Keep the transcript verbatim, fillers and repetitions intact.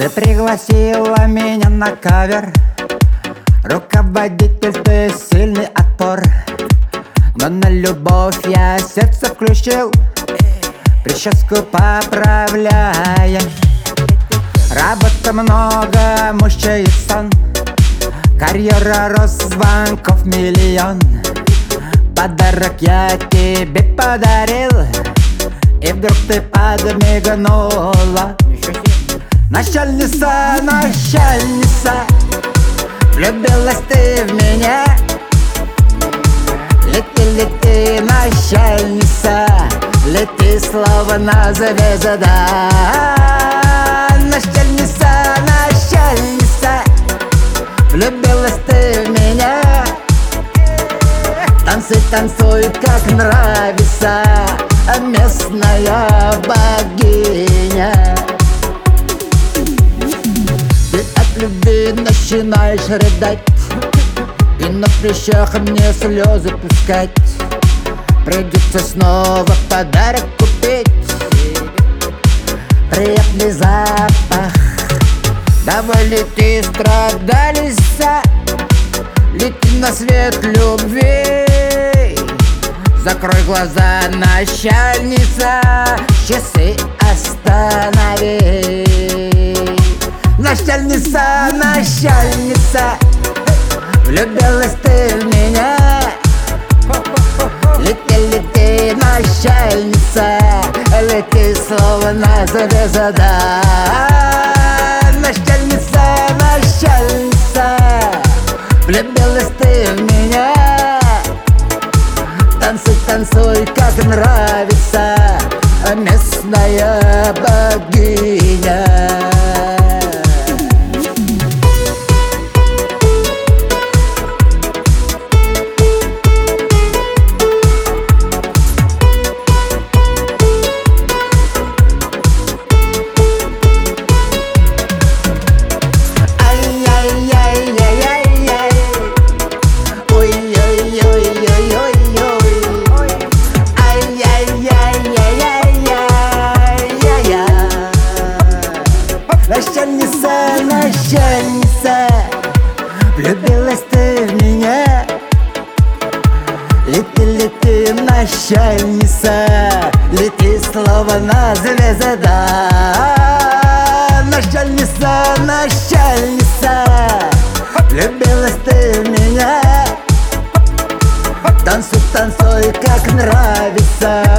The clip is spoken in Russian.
Ты пригласила меня на кавер, руководитель, ты сильный отпор. Но на любовь я сердце включил, прическу поправляя. Работы много, мучает сон, карьера рост, звонков миллион. Подарок я тебе подарил, и вдруг ты подмигнула. Начальница, начальница, влюбилась ты в меня. Лети, лети, начальница, лети словно звезда. Начальница, начальница, влюбилась ты в меня. Танцуй, танцуй, как нравится, местная богиня. Ты от любви начинаешь рыдать, и на плечах мне слезы пускать. Придется снова подарок купить, приятный запах. Давай лети, страдалица, лети на свет любви. Закрой глаза, начальница, часы останови. Начальница, начальница, влюбилась ты в меня. Лети, лети, начальница, лети словно звезда. Начальница, начальница, влюбилась ты в меня. Танцуй, танцуй, как нравится, местная богиня. Начальница, начальница, влюбилась ты в меня. Лети, лети, начальница, лети словно звезда. Начальница, начальница, влюбилась ты в меня. Танцуй, танцуй, как нравится,